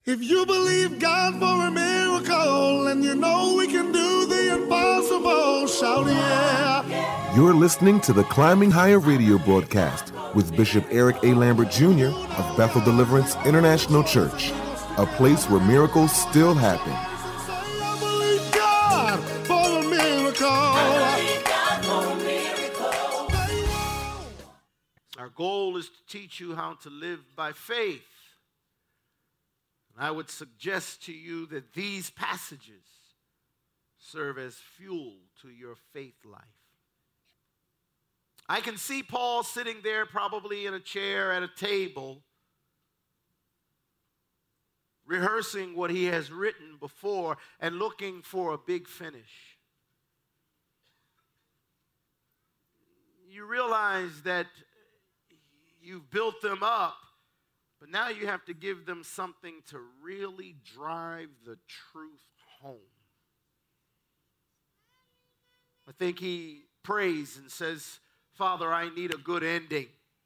If you believe God for a miracle and you know we can do the impossible, shout yeah. You're listening to the Climbing Higher radio broadcast with Bishop Eric A. Lambert Jr. of Bethel Deliverance International Church, a place where miracles still happen. I believe God for a miracle. Our goal is to teach you how to live by faith. I would suggest to you that these passages serve as fuel to your faith life. I can see Paul sitting there probably in a chair at a table, rehearsing what he has written before and looking for a big finish. You realize that you've built them up, but now you have to give them something to really drive the truth home. I think he prays and says, Father, I need a good ending.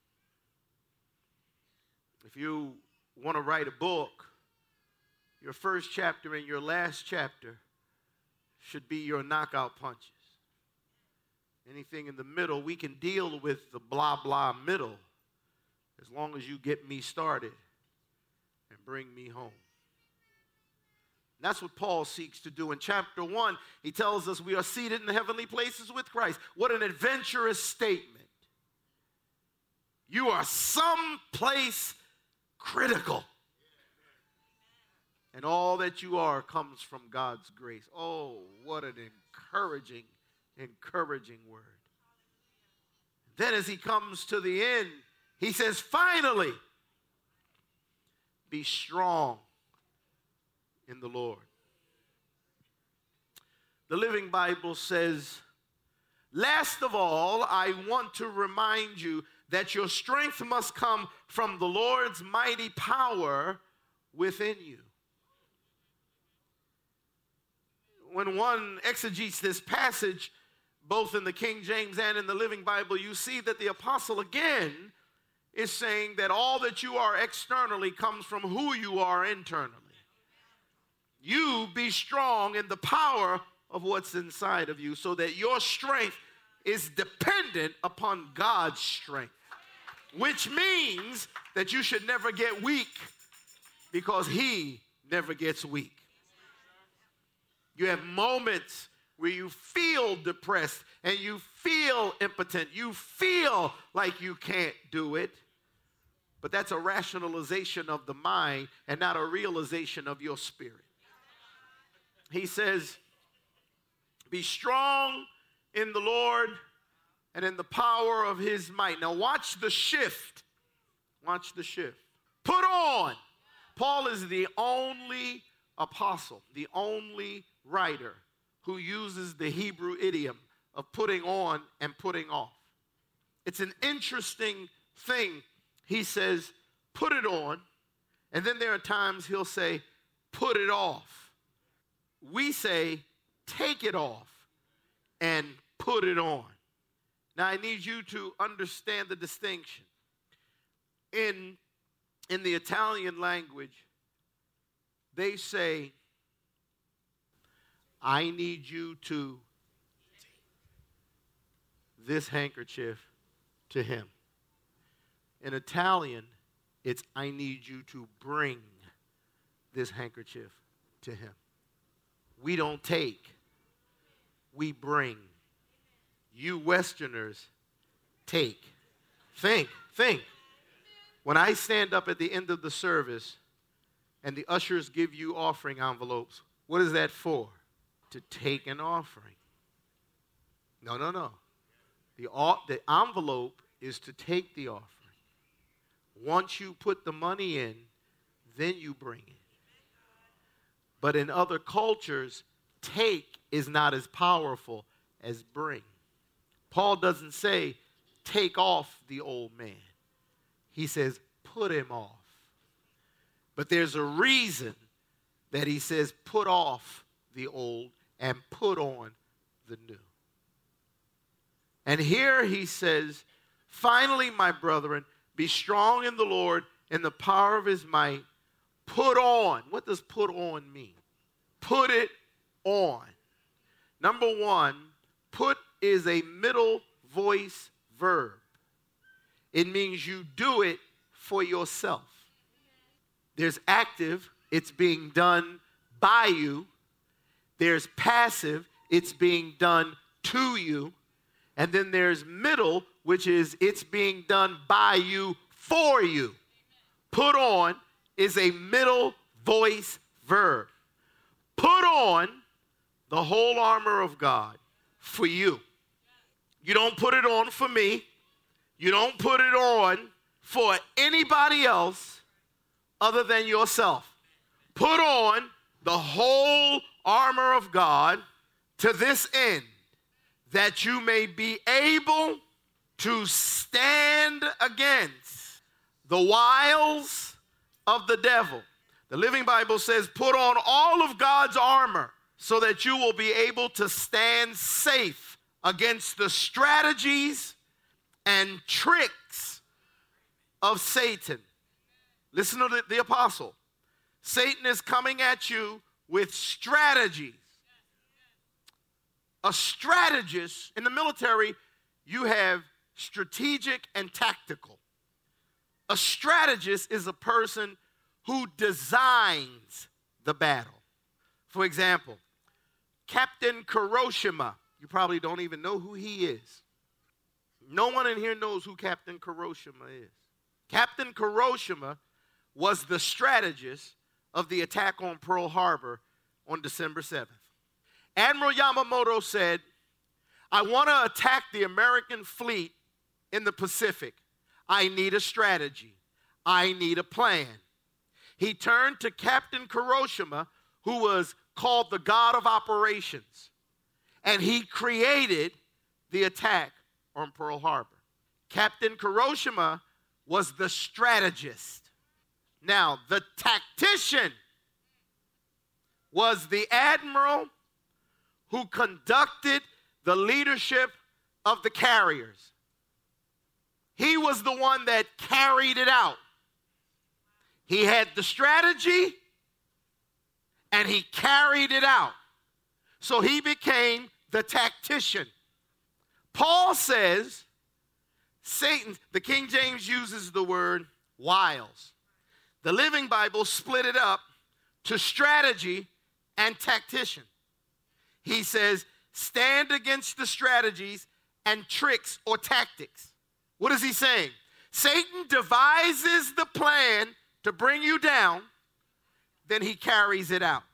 If you want to write a book, your first chapter and your last chapter should be your knockout punches. Anything in the middle, we can deal with the blah, blah middle, as long as you get me started and bring me home. And that's what Paul seeks to do. In chapter 1, he tells us we are seated in the heavenly places with Christ. What an adventurous statement. You are someplace critical. And all that you are comes from God's grace. Oh, what an encouraging word. Then as he comes to the end, he says, finally, be strong in the Lord. The Living Bible says, last of all, I want to remind you that your strength must come from the Lord's mighty power within you. When one exegetes this passage, both in the King James and in the Living Bible, you see that the apostle again is saying that all that you are externally comes from who you are internally. You be strong in the power of what's inside of you so that your strength is dependent upon God's strength, which means that you should never get weak because he never gets weak. You have moments where you feel depressed and you feel impotent. You feel like you can't do it. But that's a rationalization of the mind and not a realization of your spirit. He says, be strong in the Lord and in the power of his might. Now watch the shift. Watch the shift. Put on. Paul is the only apostle, the only writer who uses the Hebrew idiom of putting on and putting off. It's an interesting thing. He says, put it on, and then there are times he'll say, put it off. We say, take it off and put it on. Now, I need you to understand the distinction. In the Italian language, they say, I need you to this handkerchief to him. In Italian, it's I need you to bring this handkerchief to him. We don't take, we bring. You Westerners take. Think. When I stand up at the end of the service and the ushers give you offering envelopes, what is that for? To take an offering. No. The envelope is to take the offering. Once you put the money in, then you bring it. But in other cultures, take is not as powerful as bring. Paul doesn't say, take off the old man. He says, put him off. But there's a reason that he says, put off the old and put on the new. And here he says, finally, my brethren, be strong in the Lord and the power of his might. put on. What does put on mean? Put it on. Number one, put is a middle voice verb. It means you do it for yourself. There's active, it's being done by you. There's passive, it's being done to you. And then there's middle, which is it's being done by you for you. Put on is a middle voice verb. Put on the whole armor of God for you. You don't put it on for me. You don't put it on for anybody else other than yourself. Put on the whole armor of God to this end, that you may be able to stand against the wiles of the devil. The Living Bible says, put on all of God's armor so that you will be able to stand safe against the strategies and tricks of Satan. Listen to the apostle. Satan is coming at you with strategies. A strategist, in the military, you have strategic and tactical. A strategist is a person who designs the battle. For example, Captain Kuroshima. You probably don't even know who he is. No one in here knows who Captain Kuroshima is. Captain Kuroshima was the strategist of the attack on Pearl Harbor on December 7th. Admiral Yamamoto said, I want to attack the American fleet in the Pacific. I need a strategy. I need a plan. He turned to Captain Kuroshima, who was called the God of Operations, and he created the attack on Pearl Harbor. Captain Kuroshima was the strategist. Now, the tactician was the admiral who conducted the leadership of the carriers. He was the one that carried it out. He had the strategy and he carried it out. So he became the tactician. Paul says, Satan, the King James uses the word wiles. The Living Bible split it up to strategy and tactician. He says, stand against the strategies and tricks or tactics. What is he saying? Satan devises the plan to bring you down, then he carries it out.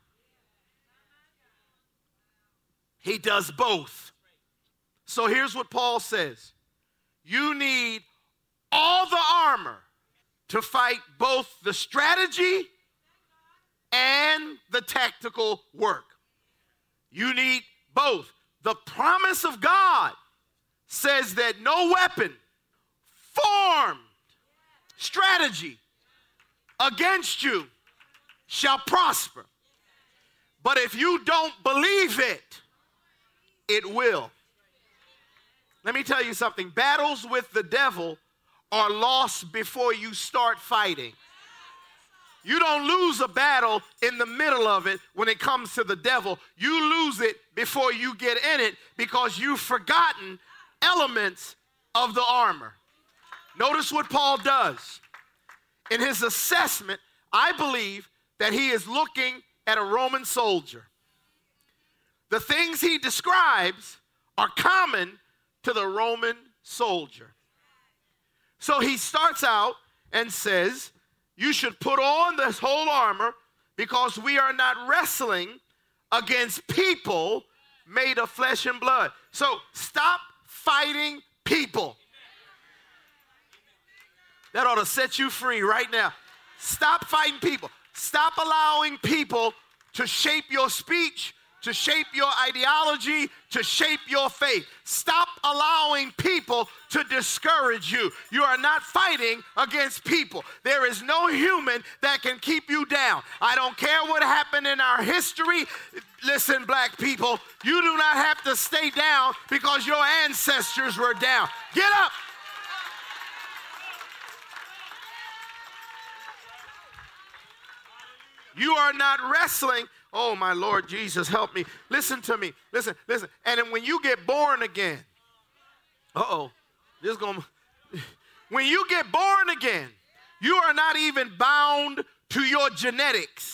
He does both. So here's what Paul says. You need all the armor to fight both the strategy and the tactical work. You need both. The promise of God says that no weapon formed strategy against you shall prosper. But if you don't believe it, it will. Let me tell you something. Battles with the devil are lost before you start fighting. You don't lose a battle in the middle of it when it comes to the devil. You lose it before you get in it because you've forgotten elements of the armor. Notice what Paul does. In his assessment, I believe that he is looking at a Roman soldier. The things he describes are common to the Roman soldier. So he starts out and says, you should put on this whole armor because we are not wrestling against people made of flesh and blood. So stop fighting people. That ought to set you free right now. Stop fighting people. Stop allowing people to shape your speech, to shape your ideology, to shape your faith. Stop allowing people to discourage you. You are not fighting against people. There is no human that can keep you down. I don't care what happened in our history. Listen, black people, you do not have to stay down because your ancestors were down. Get up. You are not wrestling. Oh, my Lord Jesus, help me. Listen to me. Listen. And then when you get born again, when you get born again, you are not even bound to your genetics.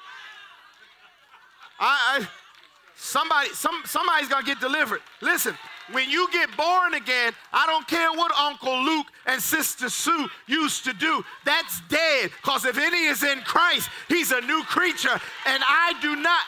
Somebody's going to get delivered. Listen, when you get born again, I don't care what Uncle Luke and Sister Sue used to do. That's dead, because if any is in Christ, he's a new creature, and I do not.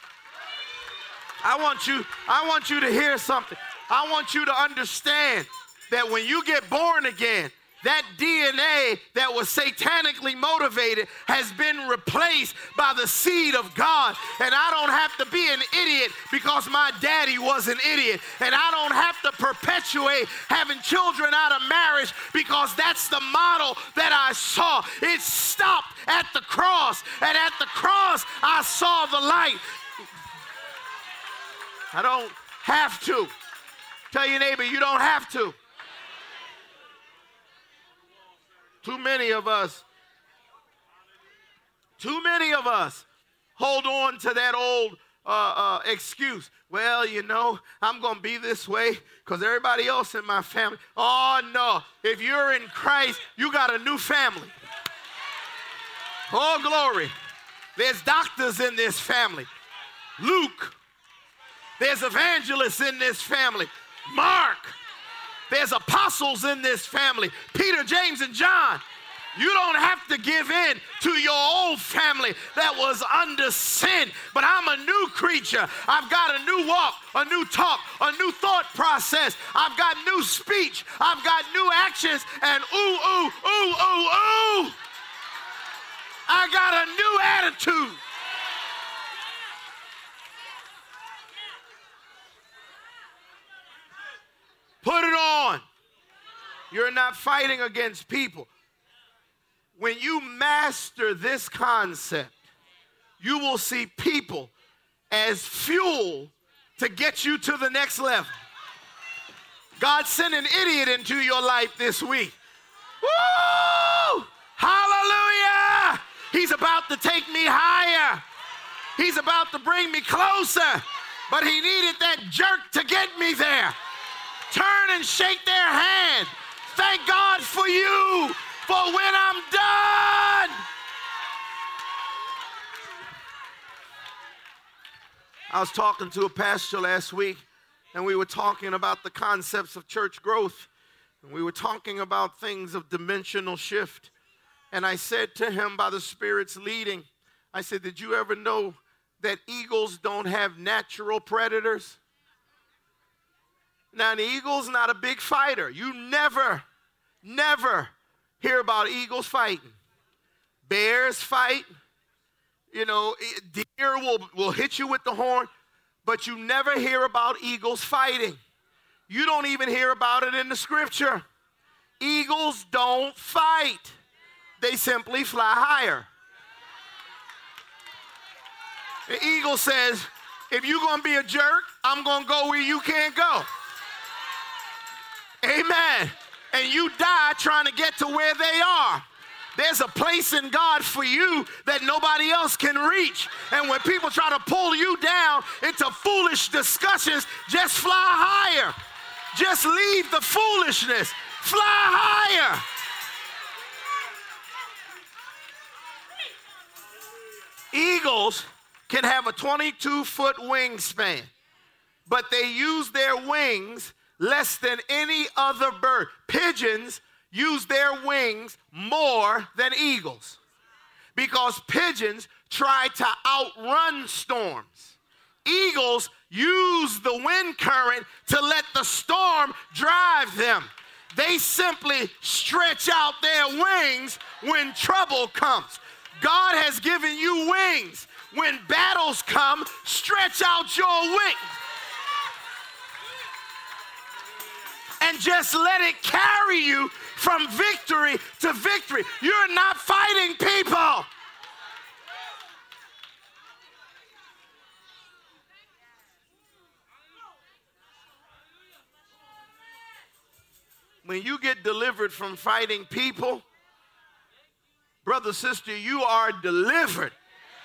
I want you to hear something. I want you to understand that when you get born again, that DNA that was satanically motivated has been replaced by the seed of God. And I don't have to be an idiot because my daddy was an idiot. And I don't have to perpetuate having children out of marriage because that's the model that I saw. It stopped at the cross. And at the cross, I saw the light. I don't have to. Tell your neighbor, you don't have to. Too many of us hold on to that old excuse. Well, you know, I'm going to be this way because everybody else in my family. Oh, no. If you're in Christ, you got a new family. Oh, glory. There's doctors in this family. Luke. There's evangelists in this family. Mark. There's apostles in this family. Peter, James, and John. You don't have to give in to your old family that was under sin. But I'm a new creature. I've got a new walk, a new talk, a new thought process. I've got new speech. I've got new actions. And ooh. I got a new attitude. Put it on. You're not fighting against people. When you master this concept, you will see people as fuel to get you to the next level. God sent an idiot into your life this week. Woo! Hallelujah! He's about to take me higher. He's about to bring me closer. But he needed that jerk to get me there. Turn and shake their hand. Thank God for you, for when I'm done. I was talking to a pastor last week, and we were talking about the concepts of church growth. And we were talking about things of dimensional shift. And I said to him, by the Spirit's leading, I said, did you ever know that eagles don't have natural predators? Now, an eagle's not a big fighter. You never hear about eagles fighting. Bears fight. You know, deer will hit you with the horn, but you never hear about eagles fighting. You don't even hear about it in the scripture. Eagles don't fight. They simply fly higher. The eagle says, if you're going to be a jerk, I'm going to go where you can't go. Amen. And you die trying to get to where they are. There's a place in God for you that nobody else can reach. And when people try to pull you down into foolish discussions, just fly higher. Just leave the foolishness. Fly higher. Eagles can have a 22-foot wingspan, but they use their wings less than any other bird. Pigeons use their wings more than eagles because pigeons try to outrun storms. Eagles use the wind current to let the storm drive them. They simply stretch out their wings when trouble comes. God has given you wings. When battles come, stretch out your wings. And just let it carry you from victory to victory. You're not fighting people. When you get delivered from fighting people, brother, sister, you are delivered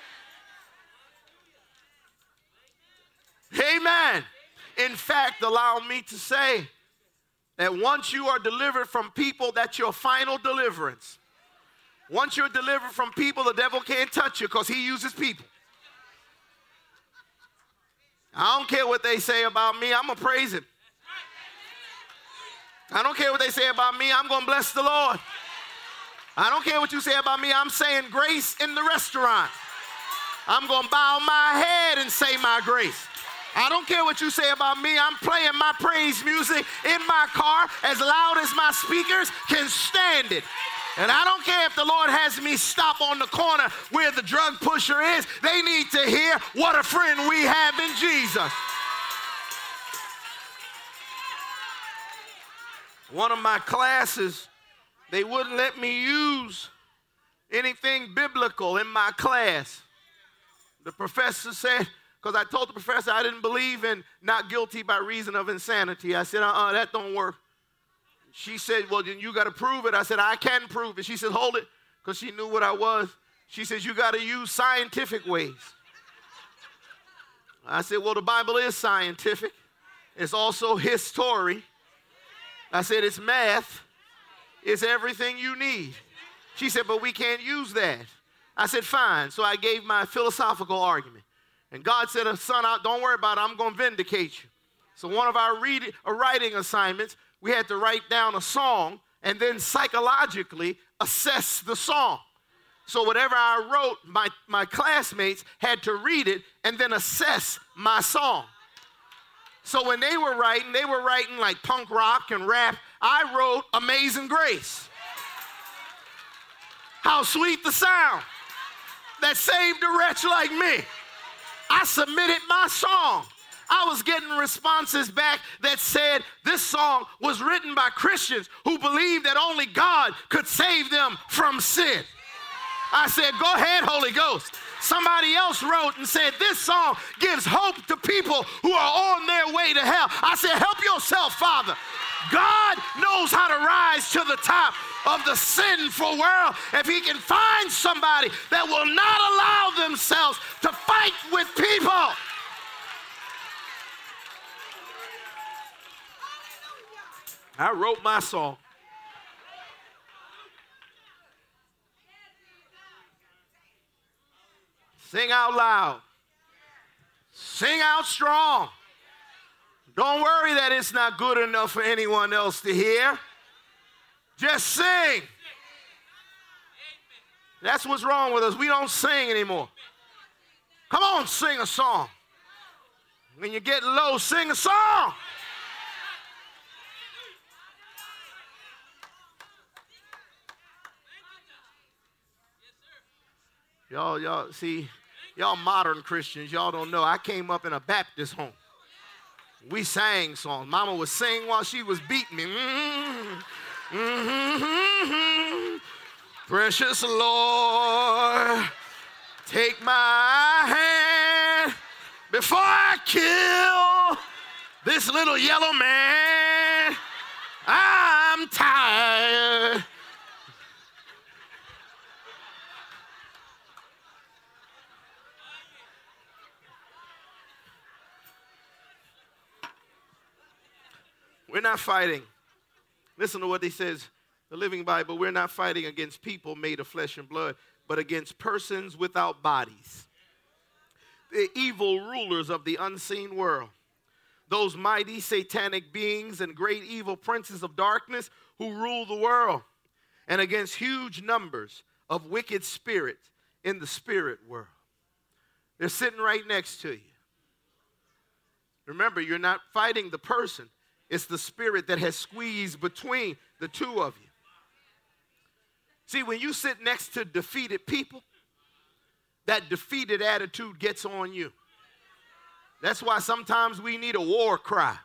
in fact, allow me to say that once you are delivered from people, that's your final deliverance. Once you're delivered from people, the devil can't touch you because he uses people. I don't care what they say about me. I'm going to praise him. I don't care what they say about me. I'm going to bless the Lord. I don't care what you say about me. I'm saying grace in the restaurant. I'm going to bow my head and say my grace. I don't care what you say about me. I'm playing my praise music in my car as loud as my speakers can stand it. And I don't care if the Lord has me stop on the corner where the drug pusher is. They need to hear what a friend we have in Jesus. One of my classes, they wouldn't let me use anything biblical in my class. The professor said, because I told the professor I didn't believe in not guilty by reason of insanity. I said, that don't work. She said, well, then you got to prove it. I said, I can prove it. She said, hold it, because she knew what I was. She says, you got to use scientific ways. I said, well, the Bible is scientific. It's also history. I said, it's math. It's everything you need. She said, but we can't use that. I said, fine. So I gave my philosophical argument. And God said, son, don't worry about it. I'm going to vindicate you. So one of our writing assignments, we had to write down a song and then psychologically assess the song. So whatever I wrote, my classmates had to read it and then assess my song. So when they were writing like punk rock and rap. I wrote Amazing Grace. How sweet the sound that saved a wretch like me. I submitted my song. I was getting responses back that said this song was written by Christians who believed that only God could save them from sin. I said, go ahead, Holy Ghost. Somebody else wrote and said, this song gives hope to people who are on their way to hell. I said, help yourself, Father. God knows how to rise to the top of the sinful world. If he can find somebody that will not allow themselves to fight with people. I wrote my song. Sing out loud. Sing out strong. Don't worry that it's not good enough for anyone else to hear. Just sing. That's what's wrong with us. We don't sing anymore. Come on, sing a song. When you get low, sing a song. Y'all, see, y'all modern Christians, y'all don't know. I came up in a Baptist home. We sang songs. Mama was singing while she was beating me. Precious Lord, take my hand before I kill this little yellow man. I'm tired. We're not fighting. Listen to what he says, the Living Bible. We're not fighting against people made of flesh and blood, but against persons without bodies. The evil rulers of the unseen world. Those mighty satanic beings and great evil princes of darkness who rule the world. And against huge numbers of wicked spirits in the spirit world. They're sitting right next to you. Remember, you're not fighting the person. It's the spirit that has squeezed between the two of you. See, when you sit next to defeated people, that defeated attitude gets on you. That's why sometimes we need a war cry.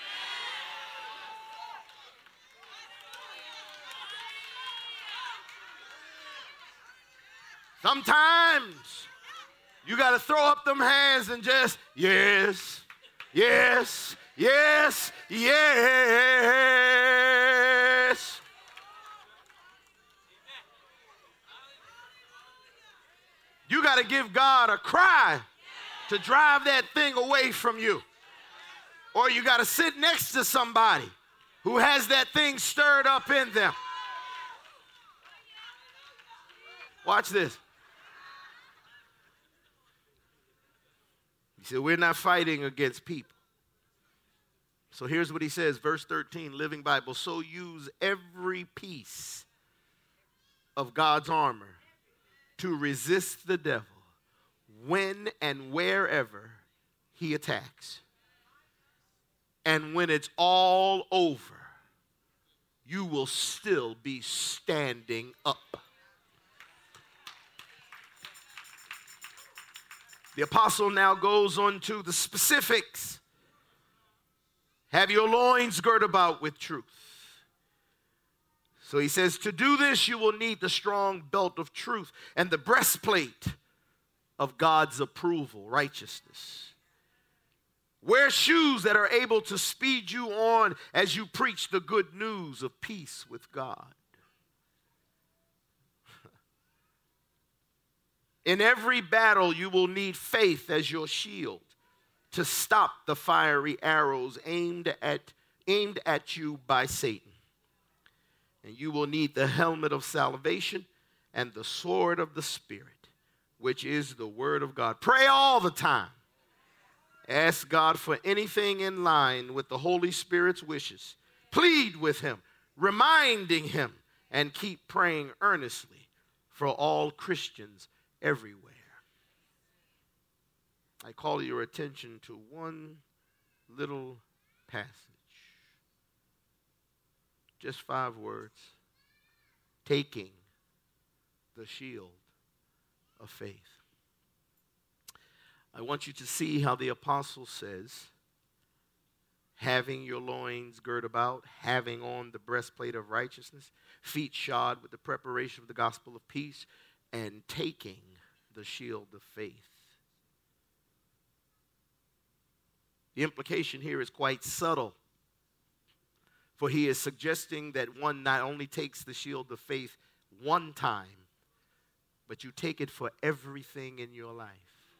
Sometimes you got to throw up them hands and just, yes, yes, yes, yes. You got to give God a cry to drive that thing away from you. Or you got to sit next to somebody who has that thing stirred up in them. Watch this. He said, we're not fighting against people. So here's what he says, verse 13, Living Bible. So use every piece of God's armor to resist the devil when and wherever he attacks. And when it's all over, you will still be standing up. The apostle now goes on to the specifics. Have your loins girt about with truth. So he says, to do this, you will need the strong belt of truth and the breastplate of God's approval, righteousness. Wear shoes that are able to speed you on as you preach the good news of peace with God. In every battle, you will need faith as your shield to stop the fiery arrows aimed at you by Satan. And you will need the helmet of salvation and the sword of the Spirit, which is the word of God. Pray all the time. Ask God for anything in line with the Holy Spirit's wishes. Plead with him, reminding him, and keep praying earnestly for all Christians everywhere. I call your attention to one little passage. Just 5 words. Taking the shield of faith. I want you to see how the apostle says, having your loins girt about, having on the breastplate of righteousness, feet shod with the preparation of the gospel of peace, and taking the shield of faith. The implication here is quite subtle, for he is suggesting that one not only takes the shield of faith one time, but you take it for everything in your life.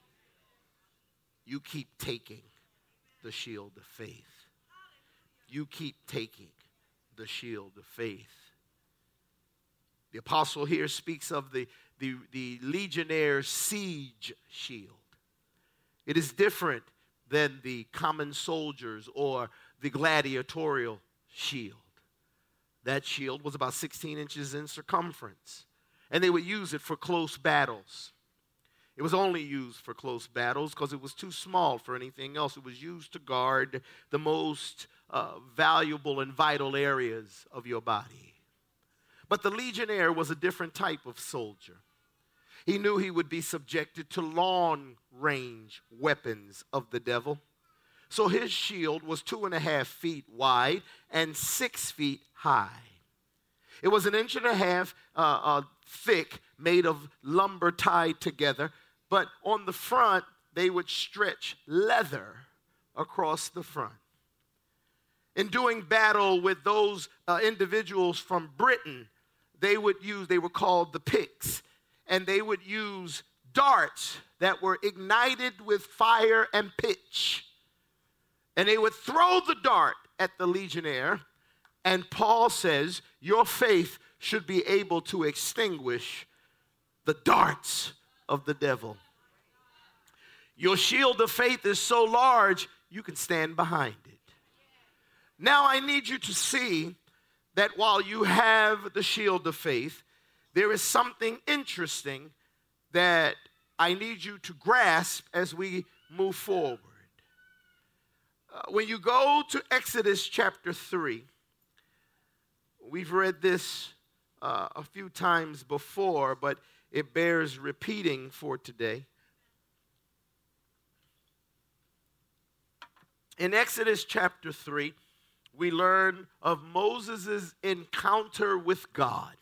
You keep taking the shield of faith. You keep taking the shield of faith. The apostle here speaks of the Legionnaire's siege shield. It is different than the common soldier's or the gladiatorial shield. That shield was about 16 inches in circumference, and they would use it for close battles. It was only used for close battles because it was too small for anything else. It was used to guard the most valuable and vital areas of your body. But the Legionnaire was a different type of soldier. He knew he would be subjected to long-range weapons of the devil. So his shield was 2.5 feet wide and 6 feet high. It was 1.5 inches thick, made of lumber tied together. But on the front, they would stretch leather across the front. In doing battle with those individuals from Britain, they were called the Picts, and they would use darts that were ignited with fire and pitch. And they would throw the dart at the Legionnaire, and Paul says, your faith should be able to extinguish the darts of the devil. Your shield of faith is so large, you can stand behind it. Now I need you to see that while you have the shield of faith, there is something interesting that I need you to grasp as we move forward. When you go to Exodus chapter 3, we've read this a few times before, but it bears repeating for today. In Exodus chapter 3, we learn of Moses' encounter with God.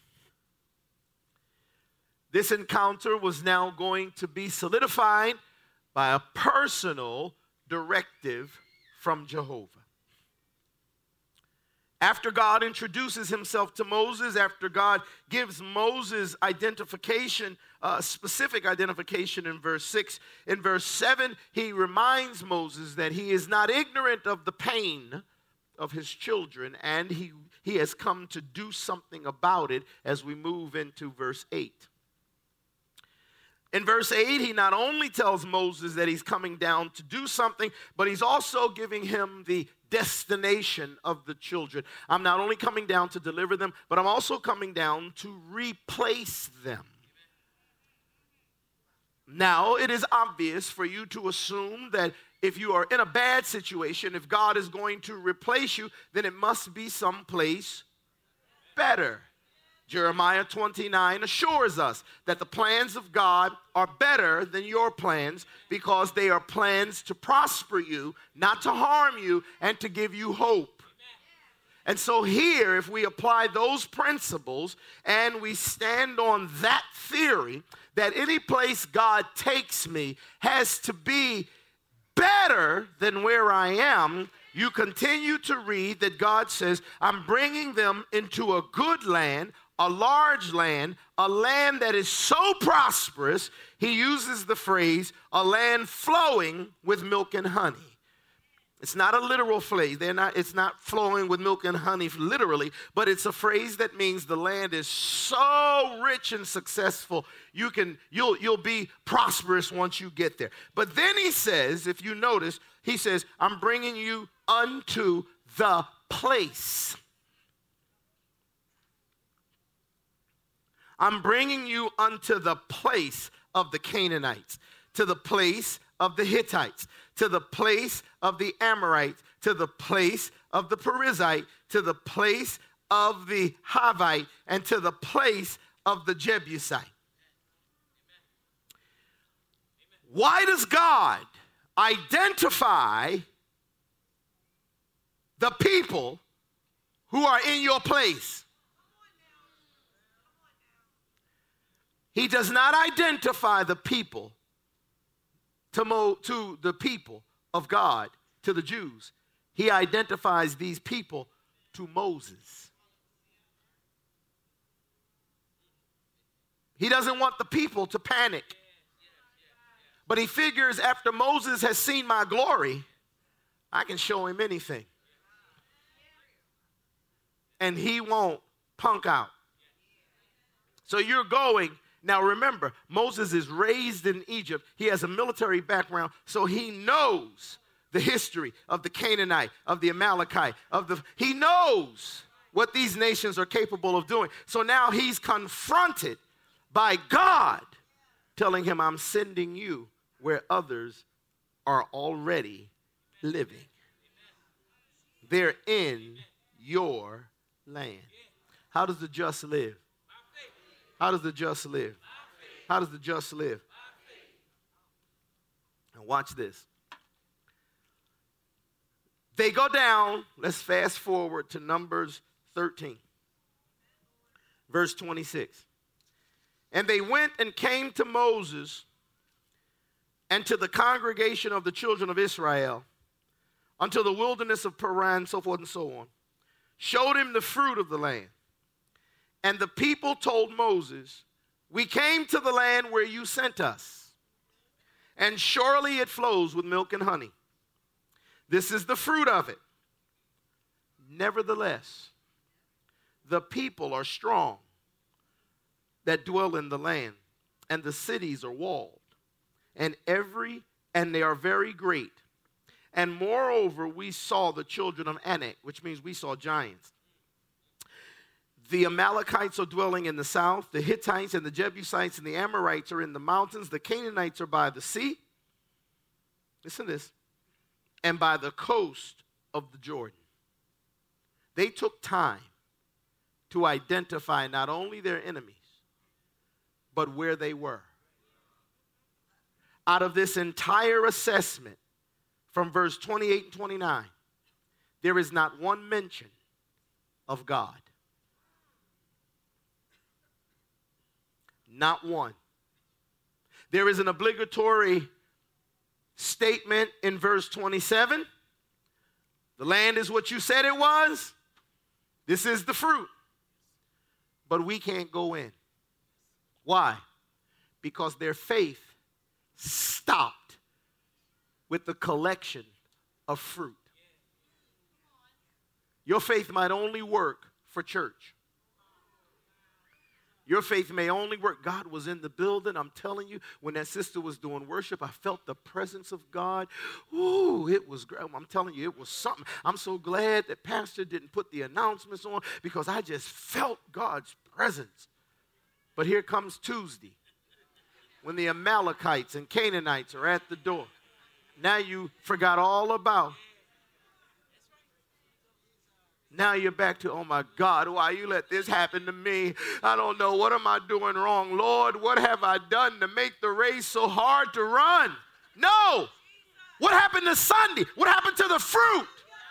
This encounter was now going to be solidified by a personal directive from Jehovah. After God introduces himself to Moses, after God gives Moses identification, specific identification in verse 6, in verse 7, he reminds Moses that he is not ignorant of the pain of his children, and he has come to do something about it as we move into verse 8. In verse 8, he not only tells Moses that he's coming down to do something, but he's also giving him the destination of the children. I'm not only coming down to deliver them, but I'm also coming down to replace them. Now, it is obvious for you to assume that if you are in a bad situation, if God is going to replace you, then it must be someplace better. Jeremiah 29 assures us that the plans of God are better than your plans because they are plans to prosper you, not to harm you, and to give you hope. And so here, if we apply those principles and we stand on that theory that any place God takes me has to be better than where I am, you continue to read that God says, I'm bringing them into a good land, a large land, a land that is so prosperous, he uses the phrase, a land flowing with milk and honey. It's not a literal phrase. It's not flowing with milk and honey literally, but it's a phrase that means the land is so rich and successful, you'll be prosperous once you get there. But then he says, if you notice, he says, I'm bringing you unto the place. I'm bringing you unto the place of the Canaanites, to the place of the Hittites, to the place of the Amorites, to the place of the Perizzite, to the place of the Hivite, and to the place of the Jebusite. Why does God identify the people who are in your place? He does not identify the people to the people of God, to the Jews. He identifies these people to Moses. He doesn't want the people to panic. But he figures after Moses has seen my glory, I can show him anything. And he won't punk out. So you're going. Now remember, Moses is raised in Egypt. He has a military background, so he knows the history of the Canaanite, of the Amalekite, he knows what these nations are capable of doing. So now he's confronted by God telling him, I'm sending you where others are already living. They're in your land. How does the just live? How does the just live? How does the just live? Now watch this. They go down, let's fast forward to Numbers 13, verse 26. And they went and came to Moses and to the congregation of the children of Israel unto the wilderness of Paran, so forth and so on, showed him the fruit of the land. And the people told Moses, we came to the land where you sent us, and surely it flows with milk and honey. This is the fruit of it. Nevertheless, the people are strong that dwell in the land, and the cities are walled, and they are very great. And moreover, we saw the children of Anak, which means we saw giants. The Amalekites are dwelling in the south. The Hittites and the Jebusites and the Amorites are in the mountains. The Canaanites are by the sea. Listen to this. And by the coast of the Jordan. They took time to identify not only their enemies, but where they were. Out of this entire assessment, from verse 28 and 29, there is not one mention of God. Not one. There is an obligatory statement in verse 27. The land is what you said it was. This is the fruit. But we can't go in. Why? Because their faith stopped with the collection of fruit. Your faith might only work for church. Your faith may only work. God was in the building. I'm telling you, when that sister was doing worship, I felt the presence of God. Ooh, it was great. I'm telling you, it was something. I'm so glad that Pastor didn't put the announcements on because I just felt God's presence. But here comes Tuesday when the Amalekites and Canaanites are at the door. Now you forgot all about. Now you're back to, oh my God, why you let this happen to me? I don't know, what am I doing wrong? Lord, what have I done to make the race so hard to run? No. What happened to Sunday? What happened to the fruit?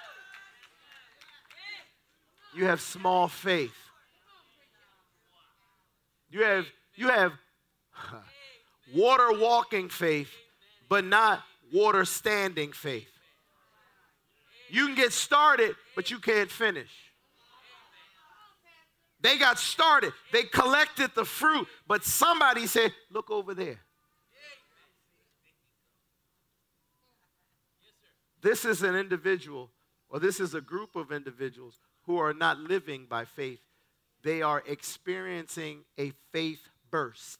You have small faith. You have water walking faith, but not water standing faith. You can get started, but you can't finish. They got started. They collected the fruit, but somebody said, look over there. This is an individual, or this is a group of individuals who are not living by faith. They are experiencing a faith burst.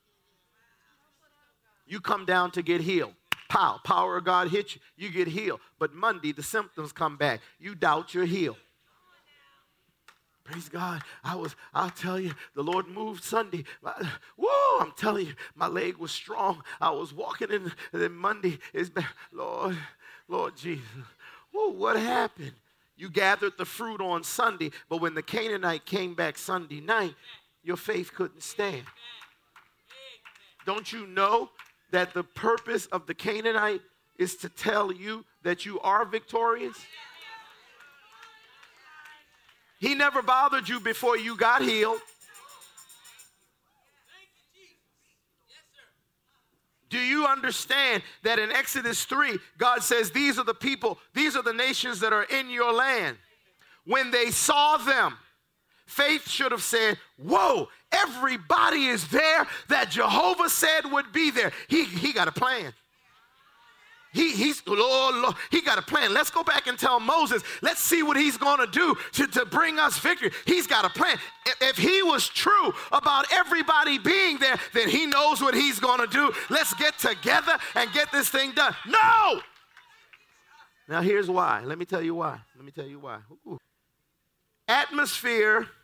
You come down to get healed. Power of God hits you. You get healed. But Monday, the symptoms come back. You doubt you're healed. Praise God. I'll tell you, the Lord moved Sunday. Woo, I'm telling you, my leg was strong. I was walking in, and then Monday is back. Lord Jesus. Woo, what happened? You gathered the fruit on Sunday, but when the Canaanite came back Sunday night, your faith couldn't stand. Don't you know that the purpose of the Canaanite is to tell you that you are victorious? He never bothered you before you got healed. Do you understand that in Exodus 3, God says, these are the people, these are the nations that are in your land. When they saw them, faith should have said, whoa, everybody is there that Jehovah said would be there. He got a plan. Lord, he got a plan. Let's go back and tell Moses, let's see what he's going to do to bring us victory. He's got a plan. If he was true about everybody being there, then he knows what he's going to do. Let's get together and get this thing done. No! Now here's why. Let me tell you why. Ooh. Atmosphere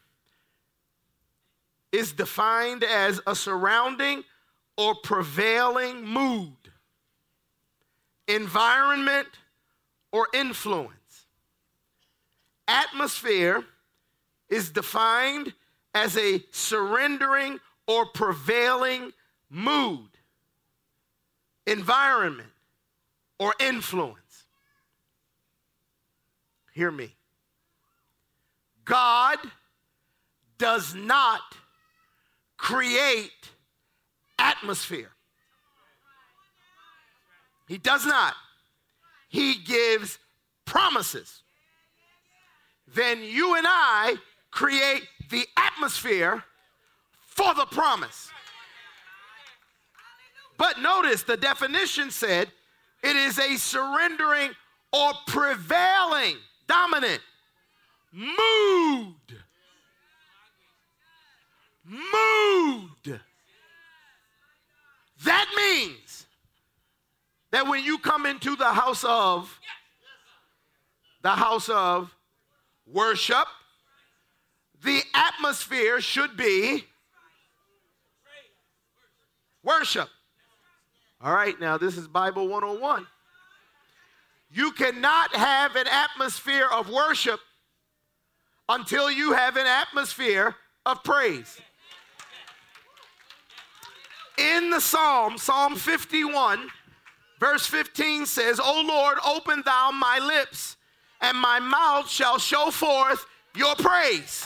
is defined as a surrounding or prevailing mood, environment, or influence. Atmosphere is defined as a surrendering or prevailing mood, environment, or influence. Hear me. God does not create atmosphere. He does not. He gives promises. Then you and I create the atmosphere for the promise. But notice the definition said it is a surrendering or prevailing, dominant mood. That means that when you come into the house of worship, the atmosphere should be worship. All right, now this is Bible 101. You cannot have an atmosphere of worship until you have an atmosphere of praise. In the Psalm 51, verse 15 says, O Lord, open thou my lips, and my mouth shall show forth your praise.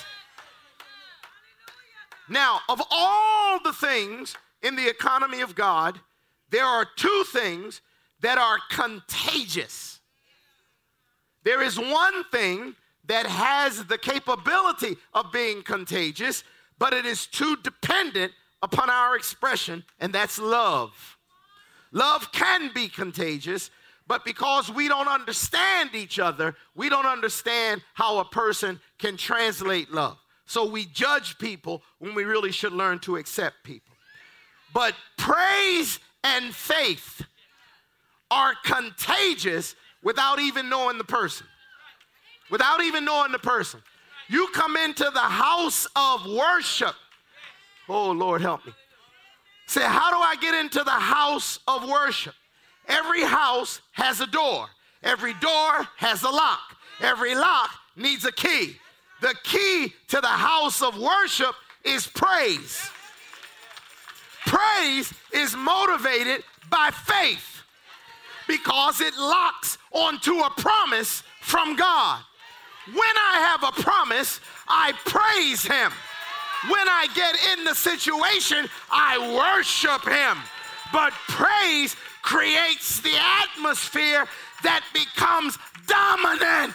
Now, of all the things in the economy of God, there are two things that are contagious. There is one thing that has the capability of being contagious, but it is too dependent upon our expression, and that's love. Love can be contagious, but because we don't understand each other, we don't understand how a person can translate love. So we judge people when we really should learn to accept people. But praise and faith are contagious without even knowing the person. Without even knowing the person. You come into the house of worship. Oh, Lord, help me. Say, how do I get into the house of worship? Every house has a door. Every door has a lock. Every lock needs a key. The key to the house of worship is praise. Praise is motivated by faith because it locks onto a promise from God. When I have a promise, I praise him. When I get in the situation, I worship him. But praise creates the atmosphere that becomes dominant.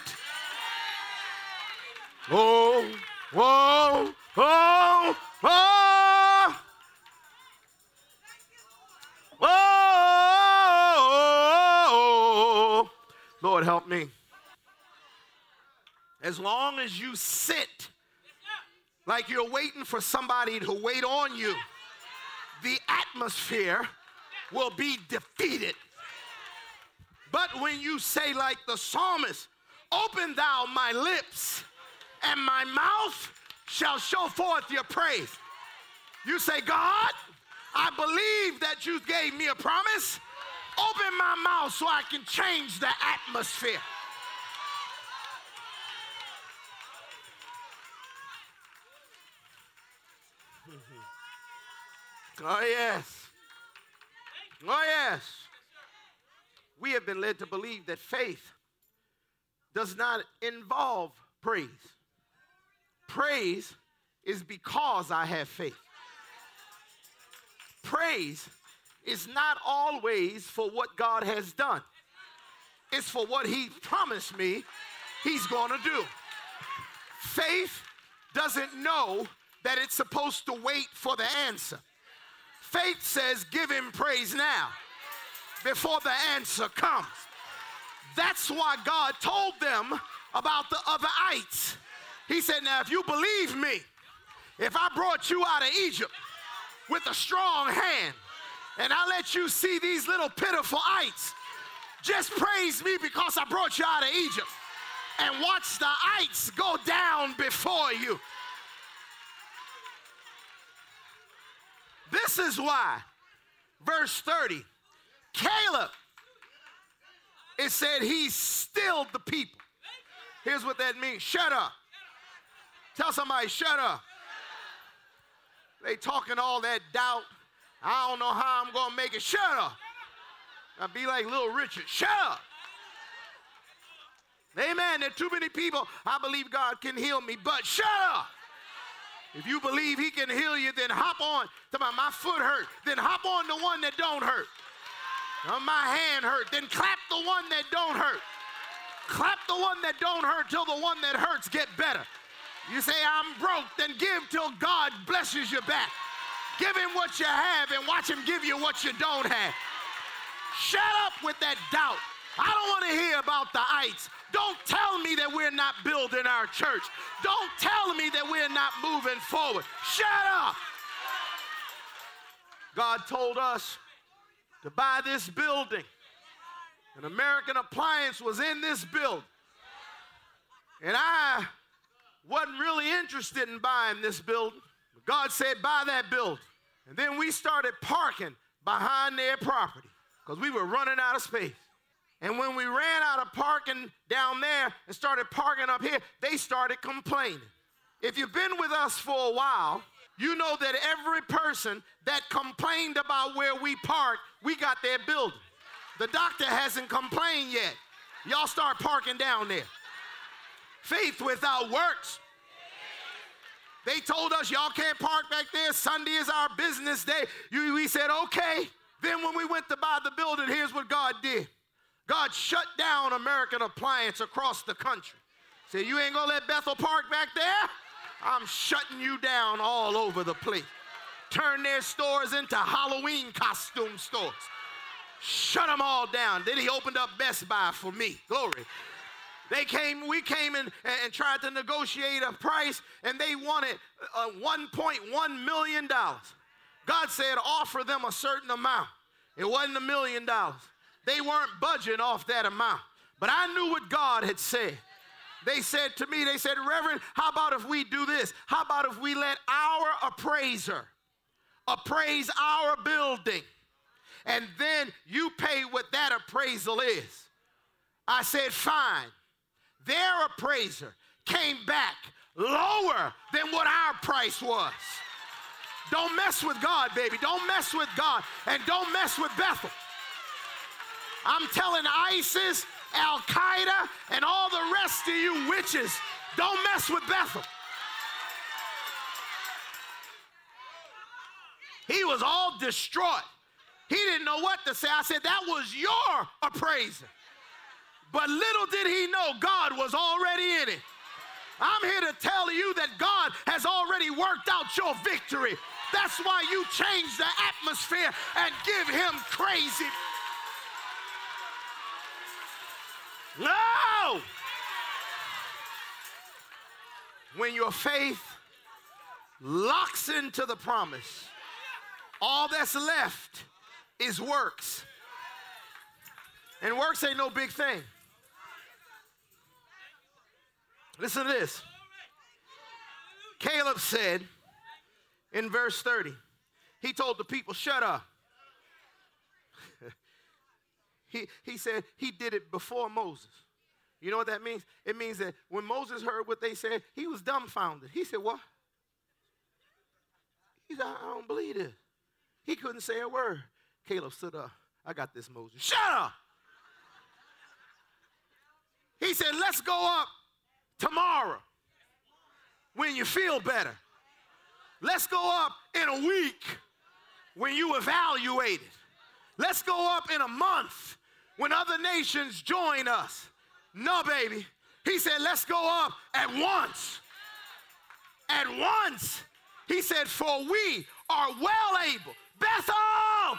Oh, oh, oh, oh. Oh, Lord, help me. As long as you sit like you're waiting for somebody to wait on you, the atmosphere will be defeated. But when you say like the psalmist, open thou my lips, and my mouth shall show forth your praise. You say, God, I believe that you gave me a promise. Open my mouth so I can change the atmosphere. Oh, yes. Oh, yes. We have been led to believe that faith does not involve praise. Praise is because I have faith. Praise is not always for what God has done. It's for what he promised me he's going to do. Faith doesn't know that it's supposed to wait for the answer. Faith says, give him praise now before the answer comes. That's why God told them about the other ites. He said, now, if you believe me, if I brought you out of Egypt with a strong hand and I let you see these little pitiful ites, just praise me because I brought you out of Egypt and watch the ites go down before you. This is why, verse 30, Caleb, it said he stilled the people. Here's what that means. Shut up. Tell somebody, shut up. They talking all that doubt. I don't know how I'm going to make it. Shut up. I'll be like Little Richard. Shut up. Amen. There are too many people. I believe God can heal me, but shut up. If you believe he can heal you, then hop on. My foot hurt. Then hop on the one that don't hurt. My hand hurt. Then clap the one that don't hurt. Clap the one that don't hurt till the one that hurts get better. You say, I'm broke, then give till God blesses you back. Give him what you have and watch him give you what you don't have. Shut up with that doubt. I don't want to hear about the ites. Don't tell me that we're not building our church. Don't tell me that we're not moving forward. Shut up. God told us to buy this building. An American Appliance was in this building. And I wasn't really interested in buying this building. But God said, buy that building. And then we started parking behind their property because we were running out of space. And when we ran out of parking down there and started parking up here, they started complaining. If you've been with us for a while, you know that every person that complained about where we park, we got their building. The doctor hasn't complained yet. Y'all start parking down there. Faith without works. They told us y'all can't park back there. Sunday is our business day. We said, okay. Then when we went to buy the building, here's what God did. God shut down American Appliance across the country. Say, you ain't gonna let Bethel park back there? I'm shutting you down all over the place. Turn their stores into Halloween costume stores. Shut them all down. Then he opened up Best Buy for me. Glory. We came in and tried to negotiate a price, and they wanted $1.1 million. God said, offer them a certain amount. It wasn't $1 million. They weren't budging off that amount. But I knew what God had said. They said to me, Reverend, how about if we do this? How about if we let our appraiser appraise our building, and then you pay what that appraisal is? I said, fine. Their appraiser came back lower than what our price was. Don't mess with God, baby. Don't mess with God, and don't mess with Bethel. I'm telling ISIS, Al-Qaeda, and all the rest of you witches, don't mess with Bethel. He was all distraught. He didn't know what to say. I said, that was your appraiser. But little did he know God was already in it. I'm here to tell you that God has already worked out your victory. That's why you change the atmosphere and give him crazy. No! When your faith locks into the promise, all that's left is works. And works ain't no big thing. Listen to this. Caleb said in verse 30, he told the people, shut up. He said he did it before Moses. You know what that means? It means that when Moses heard what they said, he was dumbfounded. He said, what? He said, I don't believe this. He couldn't say a word. Caleb stood up. I got this, Moses. Shut up. He said, let's go up tomorrow when you feel better. Let's go up in a week when you evaluate it. Let's go up in a month when other nations join us. No, baby. He said, let's go up at once. At once. He said, for we are well able. Bethel!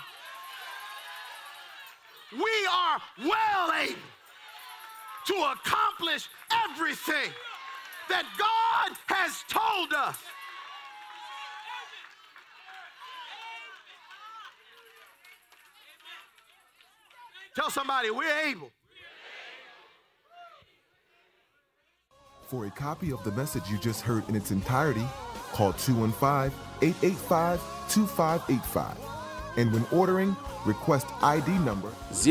We are well able to accomplish everything that God has told us. Tell somebody, we're able. For a copy of the message you just heard in its entirety, call 215-885-2585. And when ordering, request ID number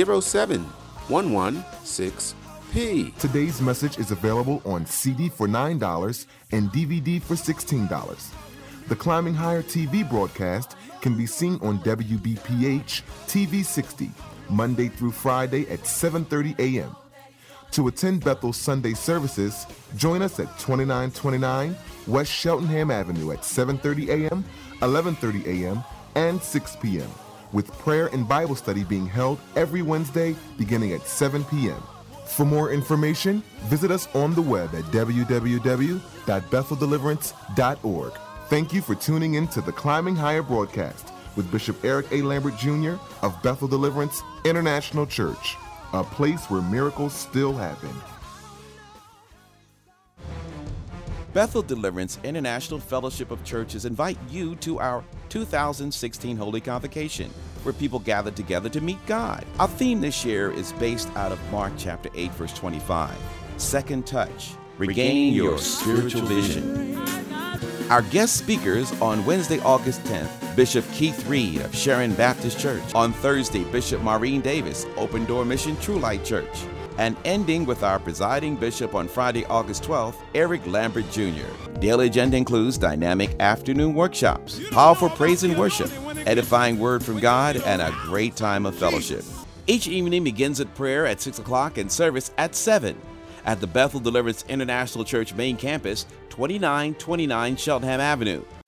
07116P. Today's message is available on CD for $9 and DVD for $16. The Climbing Higher TV broadcast can be seen on WBPH TV 60, Monday through Friday at 7:30 a.m. To attend Bethel's Sunday services, join us at 2929 West Cheltenham Avenue at 7:30 a.m., 11:30 a.m., and 6 p.m., with prayer and Bible study being held every Wednesday beginning at 7 p.m. For more information, visit us on the web at www.betheldeliverance.org. Thank you for tuning in to the Climbing Higher broadcast with Bishop Eric A. Lambert Jr. of Bethel Deliverance International Church, a place where miracles still happen. Bethel Deliverance International Fellowship of Churches invite you to our 2016 Holy Convocation, where people gather together to meet God. Our theme this year is based out of Mark chapter 8, verse 25, Second Touch, Regaining Your Spiritual Vision. Our guest speakers on Wednesday, August 10th, Bishop Keith Reed of Sharon Baptist Church. On Thursday, Bishop Maureen Davis, Open Door Mission True Light Church. And ending with our presiding bishop on Friday, August 12th, Eric Lambert Jr. Daily agenda includes dynamic afternoon workshops, powerful praise and worship, edifying word from God, and a great time of fellowship. Each evening begins at prayer at 6 o'clock and service at 7 at the Bethel Deliverance International Church main campus, 2929 Cheltenham Avenue.